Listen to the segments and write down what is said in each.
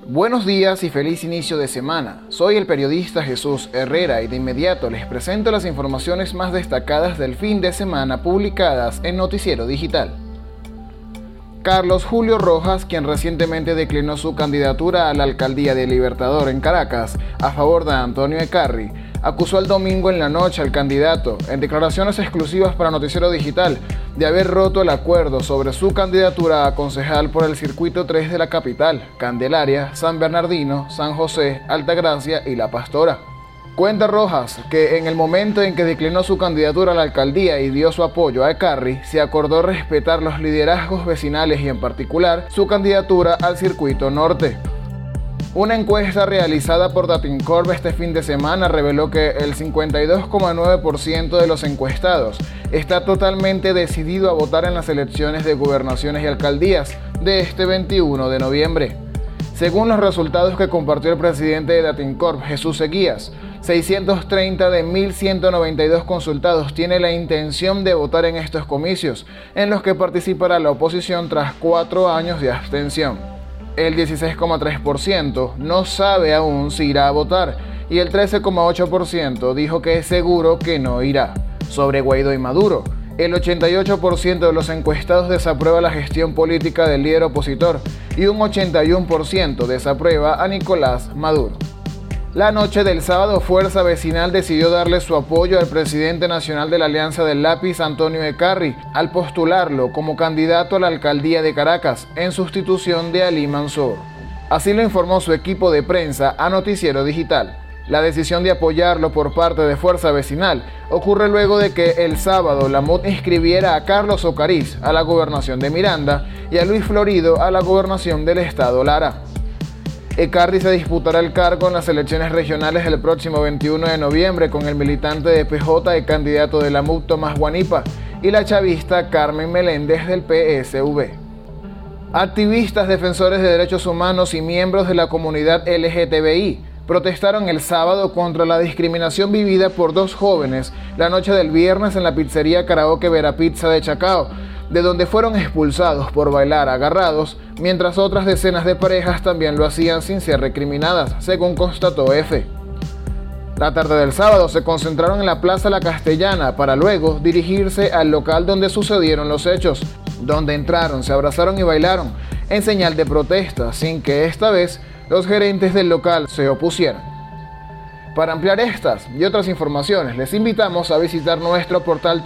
Buenos días y feliz inicio de semana. Soy el periodista Jesús Herrera y de inmediato les presento las informaciones más destacadas del fin de semana publicadas en Noticiero Digital. Carlos Julio Rojas, quien recientemente declinó su candidatura a la alcaldía de Libertador en Caracas a favor de Antonio Ekarri, acusó el domingo en la noche al candidato, en declaraciones exclusivas para Noticiero Digital, de haber roto el acuerdo sobre su candidatura a concejal por el Circuito 3 de la capital, Candelaria, San Bernardino, San José, Altagracia y La Pastora. Cuenta Rojas que en el momento en que declinó su candidatura a la alcaldía y dio su apoyo a Ekarri, se acordó respetar los liderazgos vecinales y en particular su candidatura al Circuito Norte. Una encuesta realizada por Datincorp este fin de semana reveló que el 52,9% de los encuestados está totalmente decidido a votar en las elecciones de gobernaciones y alcaldías de este 21 de noviembre. Según los resultados que compartió el presidente de Datincorp, Jesús Eguías, 630 de 1.192 consultados tiene la intención de votar en estos comicios, en los que participará la oposición tras 4 años de abstención. El 16,3% no sabe aún si irá a votar y el 13,8% dijo que es seguro que no irá. Sobre Guaidó y Maduro, el 88% de los encuestados desaprueba la gestión política del líder opositor y un 81% desaprueba a Nicolás Maduro. La noche del sábado, Fuerza Vecinal decidió darle su apoyo al presidente nacional de la Alianza del Lápiz, Antonio Ekarri, al postularlo como candidato a la alcaldía de Caracas, en sustitución de Ali Mansour. Así lo informó su equipo de prensa a Noticiero Digital. La decisión de apoyarlo por parte de Fuerza Vecinal ocurre luego de que el sábado la MUD inscribiera a Carlos Ocariz a la gobernación de Miranda y a Luis Florido a la gobernación del estado Lara. Ekarri se disputará el cargo en las elecciones regionales el próximo 21 de noviembre con el militante de PJ y candidato de la MUD Tomás Guanipa y la chavista Carmen Meléndez del PSV. Activistas, defensores de derechos humanos y miembros de la comunidad LGTBI protestaron el sábado contra la discriminación vivida por 2 jóvenes la noche del viernes en la pizzería Karaoke Verapizza de Chacao, de donde fueron expulsados por bailar agarrados, mientras otras decenas de parejas también lo hacían sin ser recriminadas, según constató EFE. La tarde del sábado se concentraron en la Plaza La Castellana para luego dirigirse al local donde sucedieron los hechos, donde entraron, se abrazaron y bailaron, en señal de protesta, sin que esta vez los gerentes del local se opusieran. Para ampliar estas y otras informaciones, les invitamos a visitar nuestro portal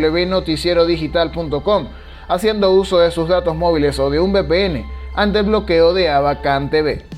www.noticierodigital.com, haciendo uso de sus datos móviles o de un VPN ante el bloqueo de Avacán TV.